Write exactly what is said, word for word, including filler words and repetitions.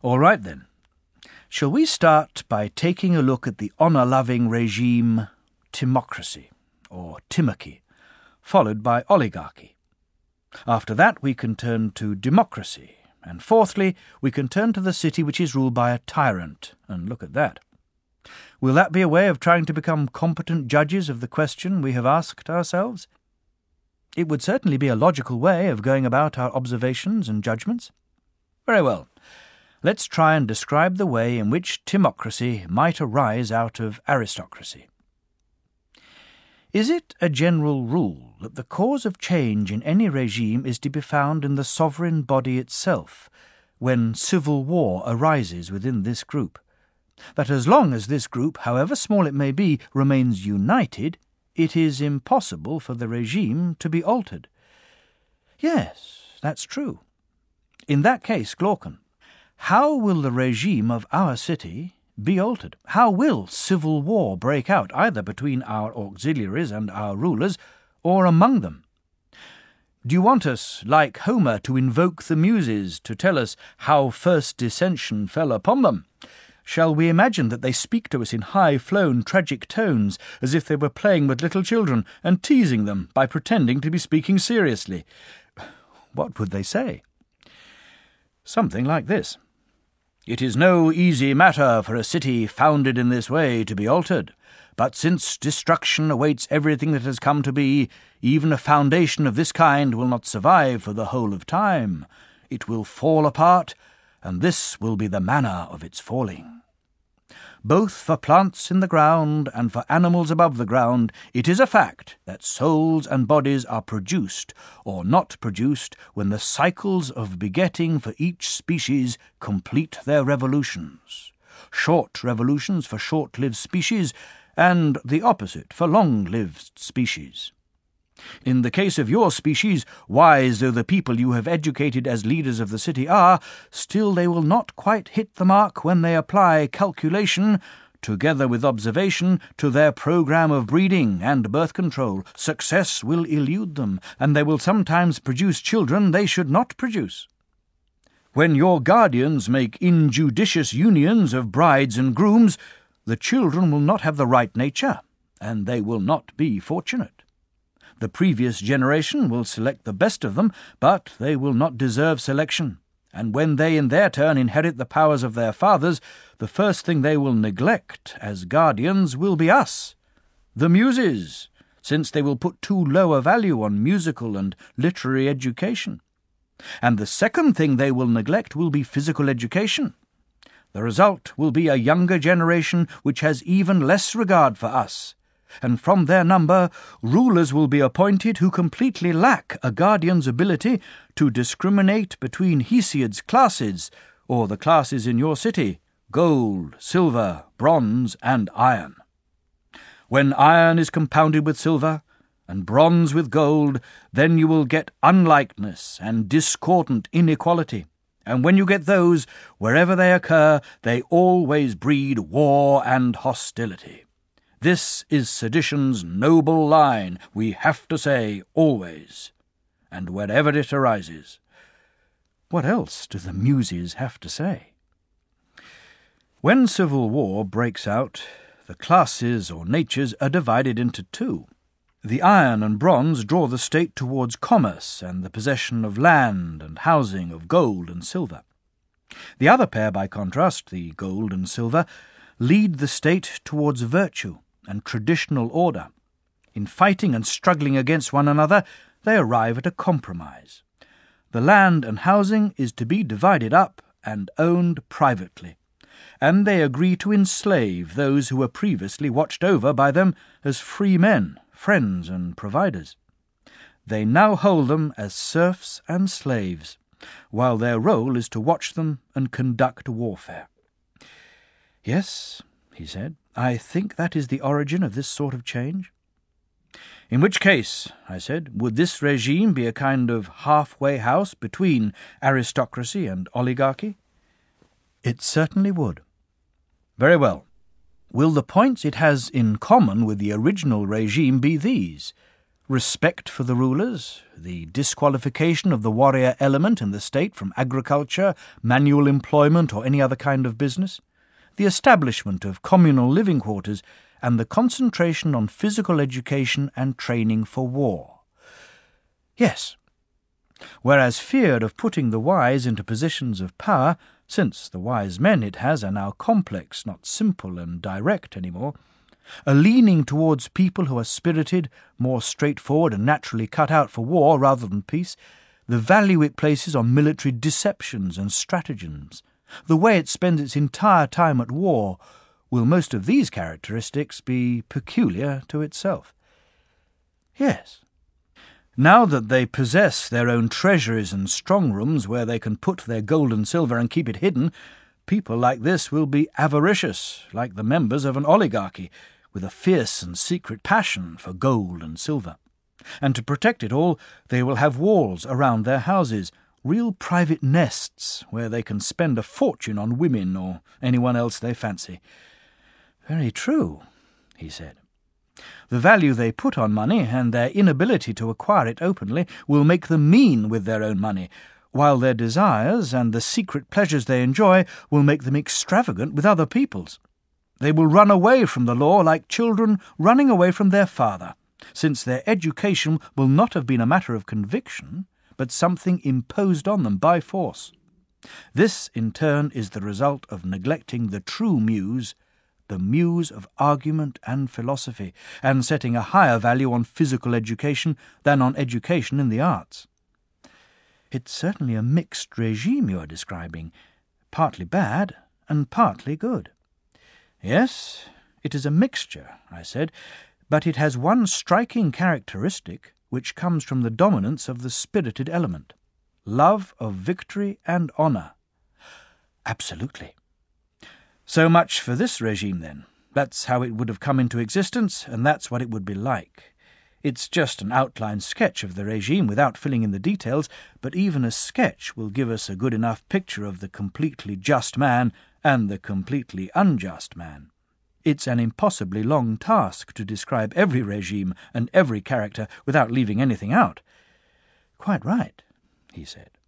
All right, then. Shall we start by taking a look at the honour-loving regime timocracy, or timachy, followed by oligarchy? After that we can turn to democracy, and fourthly we can turn to the city which is ruled by a tyrant, and look at that. Will that be a way of trying to become competent judges of the question we have asked ourselves? It would certainly be a logical way of going about our observations and judgments. Very well. Let's try and describe the way in which timocracy might arise out of aristocracy. Is it a general rule that the cause of change in any regime is to be found in the sovereign body itself, when civil war arises within this group? That as long as this group, however small it may be, remains united, it is impossible for the regime to be altered? Yes, that's true. In that case, Glaucon, how will the regime of our city be altered? How will civil war break out, either between our auxiliaries and our rulers, or among them? Do you want us, like Homer, to invoke the Muses to tell us how first dissension fell upon them? Shall we imagine that they speak to us in high-flown, tragic tones, as if they were playing with little children, and teasing them by pretending to be speaking seriously? What would they say? Something like this. It is no easy matter for a city founded in this way to be altered, but since destruction awaits everything that has come to be, even a foundation of this kind will not survive for the whole of time. It will fall apart, and this will be the manner of its falling. Both for plants in the ground and for animals above the ground, it is a fact that souls and bodies are produced or not produced when the cycles of begetting for each species complete their revolutions. Short revolutions for short-lived species, and the opposite for long-lived species. In the case of your species, wise though the people you have educated as leaders of the city are, still they will not quite hit the mark when they apply calculation, together with observation, to their program of breeding and birth control. Success will elude them, and they will sometimes produce children they should not produce. When your guardians make injudicious unions of brides and grooms, the children will not have the right nature, and they will not be fortunate. The previous generation will select the best of them, but they will not deserve selection, and when they in their turn inherit the powers of their fathers, the first thing they will neglect as guardians will be us, the Muses, since they will put too low a value on musical and literary education. And the second thing they will neglect will be physical education. The result will be a younger generation which has even less regard for us, and from their number rulers will be appointed who completely lack a guardian's ability to discriminate between Hesiod's classes, or the classes in your city, gold, silver, bronze, and iron. When iron is compounded with silver, and bronze with gold, then you will get unlikeness and discordant inequality, and when you get those, wherever they occur, they always breed war and hostility. This is sedition's noble line, we have to say always, and wherever it arises. What else do the Muses have to say? When civil war breaks out, the classes or natures are divided into two. The iron and bronze draw the state towards commerce and the possession of land and housing, of gold and silver. The other pair, by contrast, the gold and silver, lead the state towards virtue and traditional order. In fighting and struggling against one another, they arrive at a compromise. The land and housing is to be divided up and owned privately, and they agree to enslave those who were previously watched over by them as free men, friends and providers. They now hold them as serfs and slaves, while their role is to watch them and conduct warfare. Yes, he said, I think that is the origin of this sort of change. In which case, I said, would this regime be a kind of halfway house between aristocracy and oligarchy? It certainly would. Very well. Will the points it has in common with the original regime be these? respect for the rulers, the disqualification of the warrior element in the state from agriculture, manual employment, or any other kind of business, the establishment of communal living quarters, and the concentration on physical education and training for war. Yes, whereas fear of putting the wise into positions of power, since the wise men it has are now complex, not simple and direct any more, a leaning towards people who are spirited, more straightforward and naturally cut out for war rather than peace, the value it places on military deceptions and stratagems, the way it spends its entire time at war, will most of these characteristics be peculiar to itself? Yes. Now that they possess their own treasuries and strong rooms where they can put their gold and silver and keep it hidden, people like this will be avaricious, like the members of an oligarchy, with a fierce and secret passion for gold and silver. And to protect it all, they will have walls around their houses, real private nests where they can spend a fortune on women or anyone else they fancy. Very true, he said. The value they put on money and their inability to acquire it openly will make them mean with their own money, while their desires and the secret pleasures they enjoy will make them extravagant with other people's. They will run away from the law like children running away from their father, since their education will not have been a matter of conviction, but something imposed on them by force. This, in turn, is the result of neglecting the true muse, the muse of argument and philosophy, and setting a higher value on physical education than on education in the arts. It's certainly a mixed regime you are describing, partly bad and partly good. Yes, it is a mixture, I said, but it has one striking characteristic which comes from the dominance of the spirited element, love of victory and honour. Absolutely. So much for this regime, then. That's how it would have come into existence, and that's what it would be like. It's just an outline sketch of the regime without filling in the details, but even a sketch will give us a good enough picture of the completely just man and the completely unjust man. It's an impossibly long task to describe every regime and every character without leaving anything out. Quite right, he said.